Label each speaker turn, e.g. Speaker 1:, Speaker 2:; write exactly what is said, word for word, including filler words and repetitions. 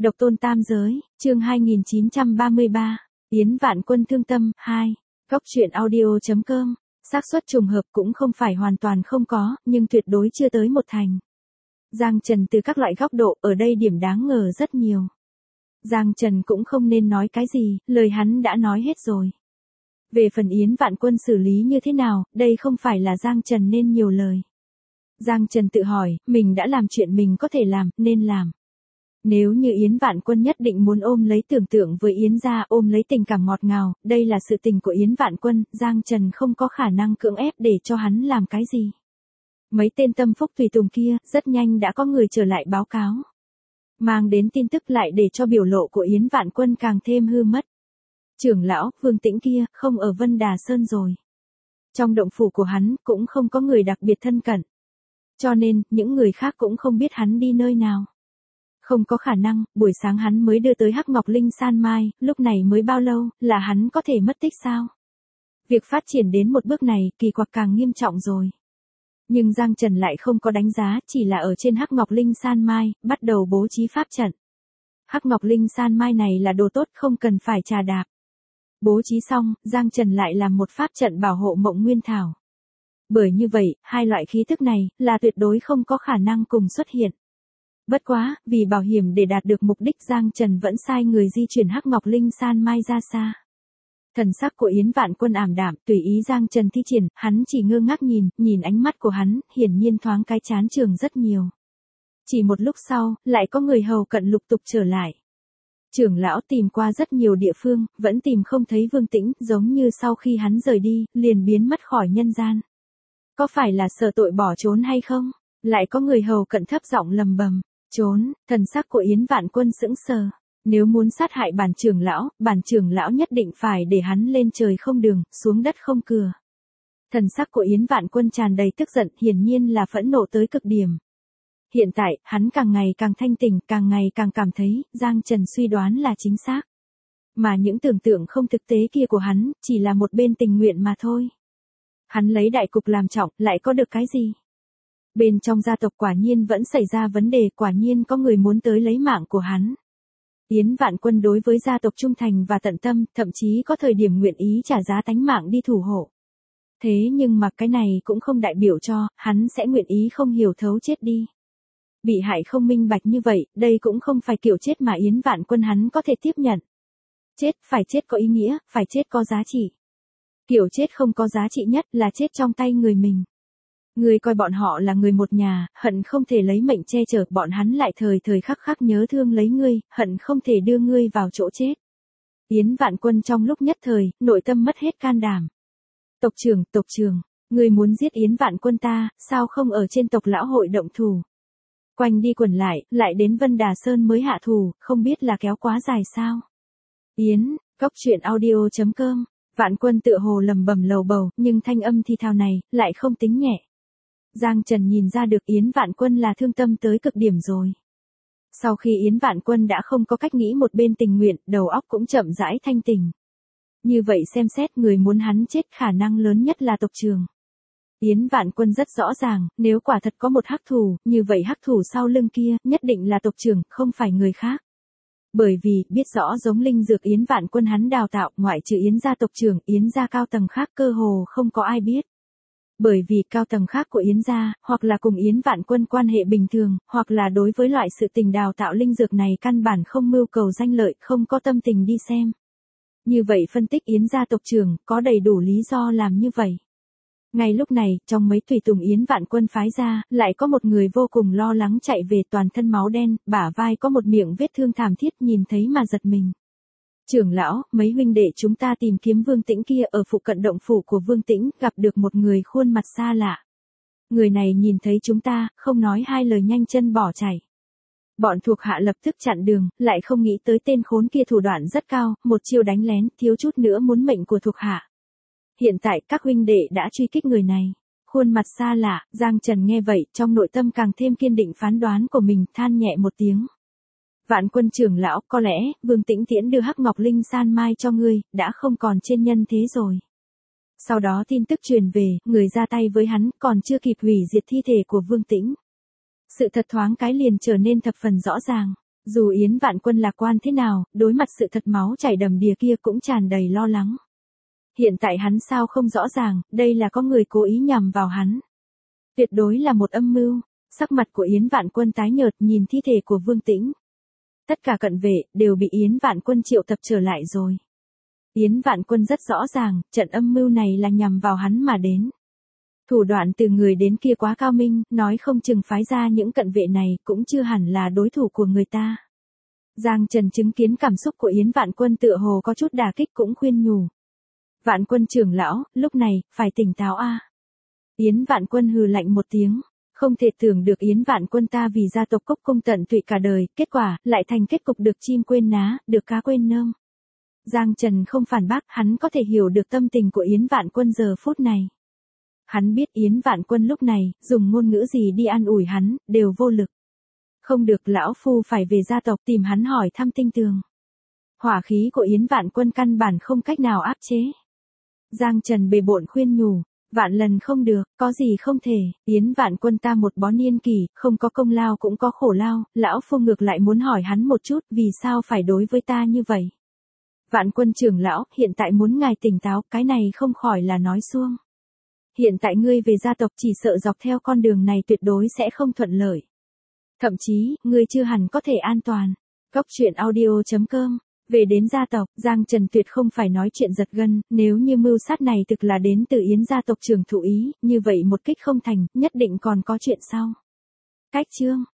Speaker 1: Độc tôn tam giới, chương hai nghìn chín trăm ba mươi ba, Yến Vạn Quân thương tâm, hai. Góc truyện audio chấm com, xác suất trùng hợp cũng không phải hoàn toàn không có, nhưng tuyệt đối chưa tới một thành. Giang Trần từ các loại góc độ ở đây điểm đáng ngờ rất nhiều. Giang Trần cũng không nên nói cái gì, lời hắn đã nói hết rồi. Về phần Yến Vạn Quân xử lý như thế nào, đây không phải là Giang Trần nên nhiều lời. Giang Trần tự hỏi, mình đã làm chuyện mình có thể làm, nên làm. Nếu như Yến Vạn Quân nhất định muốn ôm lấy tưởng tượng với Yến gia, ôm lấy tình cảm ngọt ngào, đây là sự tình của Yến Vạn Quân, Giang Trần không có khả năng cưỡng ép để cho hắn làm cái gì. Mấy tên tâm phúc tùy tùng kia, rất nhanh đã có người trở lại báo cáo. Mang đến tin tức lại để cho biểu lộ của Yến Vạn Quân càng thêm hư mất. Trưởng lão, Vương Tĩnh kia, không ở Vân Đà Sơn rồi. Trong động phủ của hắn, cũng không có người đặc biệt thân cận. Cho nên, những người khác cũng không biết hắn đi nơi nào. Không có khả năng, buổi sáng hắn mới đưa tới Hắc Ngọc Linh San Mai, lúc này mới bao lâu, là hắn có thể mất tích sao? Việc phát triển đến một bước này, kỳ quặc càng nghiêm trọng rồi. Nhưng Giang Trần lại không có đánh giá, chỉ là ở trên Hắc Ngọc Linh San Mai, bắt đầu bố trí pháp trận. Hắc Ngọc Linh San Mai này là đồ tốt, không cần phải trà đạp. Bố trí xong, Giang Trần lại làm một pháp trận bảo hộ Mộng Nguyên Thảo. Bởi như vậy, hai loại khí thức này, là tuyệt đối không có khả năng cùng xuất hiện. Bất quá, vì bảo hiểm để đạt được mục đích Giang Trần vẫn sai người di chuyển Hắc Ngọc Linh San Mai ra xa. Thần sắc của Yến Vạn Quân ảm đạm, tùy ý Giang Trần thi triển, hắn chỉ ngơ ngác nhìn, nhìn ánh mắt của hắn, hiển nhiên thoáng cái chán trường rất nhiều. Chỉ một lúc sau, lại có người hầu cận lục tục trở lại. Trưởng lão tìm qua rất nhiều địa phương, vẫn tìm không thấy Vương Tĩnh, giống như sau khi hắn rời đi, liền biến mất khỏi nhân gian. Có phải là sợ tội bỏ trốn hay không? Lại có người hầu cận thấp giọng lầm bầm. Trốn, thần sắc của Yến Vạn Quân sững sờ. Nếu muốn sát hại bản trưởng lão, bản trưởng lão nhất định phải để hắn lên trời không đường, xuống đất không cửa. Thần sắc của Yến Vạn Quân tràn đầy tức giận, hiển nhiên là phẫn nộ tới cực điểm. Hiện tại, hắn càng ngày càng thanh tỉnh, càng ngày càng cảm thấy, Giang Trần suy đoán là chính xác. Mà những tưởng tượng không thực tế kia của hắn, chỉ là một bên tình nguyện mà thôi. Hắn lấy đại cục làm trọng, lại có được cái gì? Bên trong gia tộc quả nhiên vẫn xảy ra vấn đề, quả nhiên có người muốn tới lấy mạng của hắn. Yến Vạn Quân đối với gia tộc trung thành và tận tâm, thậm chí có thời điểm nguyện ý trả giá tánh mạng đi thủ hộ. Thế nhưng mà cái này cũng không đại biểu cho, hắn sẽ nguyện ý không hiểu thấu chết đi. Bị hại không minh bạch như vậy, đây cũng không phải kiểu chết mà Yến Vạn Quân hắn có thể tiếp nhận. Chết, phải chết có ý nghĩa, phải chết có giá trị. Kiểu chết không có giá trị nhất là chết trong tay người mình. Người coi bọn họ là người một nhà, hận không thể lấy mệnh che chở, bọn hắn lại thời thời khắc khắc nhớ thương lấy ngươi, hận không thể đưa ngươi vào chỗ chết. Yến Vạn Quân trong lúc nhất thời, nội tâm mất hết can đảm. Tộc trưởng, tộc trưởng, ngươi muốn giết Yến Vạn Quân ta, sao không ở trên tộc lão hội động thủ? Quanh đi quẩn lại, lại đến Vân Đà Sơn mới hạ thủ, không biết là kéo quá dài sao? Yến, góc truyện audio chấm com, Vạn Quân tựa hồ lầm bầm lầu bầu, nhưng thanh âm thi thao này, lại không tính nhẹ. Giang Trần nhìn ra được Yến Vạn Quân là thương tâm tới cực điểm rồi. Sau khi Yến Vạn Quân đã không có cách nghĩ một bên tình nguyện, đầu óc cũng chậm rãi thanh tình. Như vậy xem xét người muốn hắn chết khả năng lớn nhất là tộc trưởng. Yến Vạn Quân rất rõ ràng, nếu quả thật có một hắc thủ, như vậy hắc thủ sau lưng kia, nhất định là tộc trưởng, không phải người khác. Bởi vì, biết rõ giống linh dược Yến Vạn Quân hắn đào tạo, ngoại trừ Yến gia tộc trưởng, Yến gia cao tầng khác cơ hồ không có ai biết. Bởi vì cao tầng khác của Yến gia, hoặc là cùng Yến Vạn Quân quan hệ bình thường, hoặc là đối với loại sự tình đào tạo linh dược này căn bản không mưu cầu danh lợi, không có tâm tình đi xem. Như vậy phân tích Yến gia tộc trưởng, có đầy đủ lý do làm như vậy. Ngay lúc này, trong mấy tùy tùng Yến Vạn Quân phái ra, lại có một người vô cùng lo lắng chạy về, toàn thân máu đen, bả vai có một miệng vết thương thảm thiết, nhìn thấy mà giật mình. Trưởng lão, mấy huynh đệ chúng ta tìm kiếm Vương Tĩnh kia ở phụ cận động phủ của Vương Tĩnh, gặp được một người khuôn mặt xa lạ. Người này nhìn thấy chúng ta, không nói hai lời nhanh chân bỏ chạy. Bọn thuộc hạ lập tức chặn đường, lại không nghĩ tới tên khốn kia thủ đoạn rất cao, một chiêu đánh lén, thiếu chút nữa muốn mệnh của thuộc hạ. Hiện tại các huynh đệ đã truy kích người này. Khuôn mặt xa lạ, Giang Trần nghe vậy, trong nội tâm càng thêm kiên định phán đoán của mình, than nhẹ một tiếng. Vạn Quân trưởng lão, có lẽ, Vương Tĩnh Tiễn đưa Hắc Ngọc Linh San Mai cho ngươi, đã không còn trên nhân thế rồi. Sau đó tin tức truyền về, người ra tay với hắn, còn chưa kịp hủy diệt thi thể của Vương Tĩnh. Sự thật thoáng cái liền trở nên thập phần rõ ràng. Dù Yến Vạn Quân lạc quan thế nào, đối mặt sự thật máu chảy đầm đìa kia cũng tràn đầy lo lắng. Hiện tại hắn sao không rõ ràng, đây là có người cố ý nhằm vào hắn. Tuyệt đối là một âm mưu. Sắc mặt của Yến Vạn Quân tái nhợt nhìn thi thể của Vương Tĩnh. Tất cả cận vệ đều bị Yến Vạn Quân triệu tập trở lại rồi. Yến Vạn Quân rất rõ ràng, trận âm mưu này là nhằm vào hắn mà đến. Thủ đoạn từ người đến kia quá cao minh, nói không chừng phái ra những cận vệ này cũng chưa hẳn là đối thủ của người ta. Giang Trần chứng kiến cảm xúc của Yến Vạn Quân tựa hồ có chút đả kích cũng khuyên nhủ. Vạn Quân trưởng lão, lúc này, phải tỉnh táo a. Yến Vạn Quân hừ lạnh một tiếng. Không thể tưởng được Yến Vạn Quân ta vì gia tộc Cốc Cung tận tụy cả đời, kết quả, lại thành kết cục được chim quên ná, được cá quên nơm. Giang Trần không phản bác, hắn có thể hiểu được tâm tình của Yến Vạn Quân giờ phút này. Hắn biết Yến Vạn Quân lúc này, dùng ngôn ngữ gì đi an ủi hắn, đều vô lực. Không được, lão phu phải về gia tộc tìm hắn hỏi thăm tinh tường. Hỏa khí của Yến Vạn Quân căn bản không cách nào áp chế. Giang Trần bề bộn khuyên nhủ. Vạn lần không được, có gì không thể, Yến Vạn Quân ta một bó niên kỷ, không có công lao cũng có khổ lao, lão phu ngược lại muốn hỏi hắn một chút, vì sao phải đối với ta như vậy. Vạn Quân trưởng lão, hiện tại muốn ngài tỉnh táo, cái này không khỏi là nói suông. Hiện tại ngươi về gia tộc chỉ sợ dọc theo con đường này tuyệt đối sẽ không thuận lợi. Thậm chí, ngươi chưa hẳn có thể an toàn. Cốc truyện audio chấm com. Về đến gia tộc, Giang Trần tuyệt không phải nói chuyện giật gân, nếu như mưu sát này thực là đến từ Yến gia tộc trưởng thụ ý, như vậy một kích không thành, nhất định còn có chuyện sau. Cách chương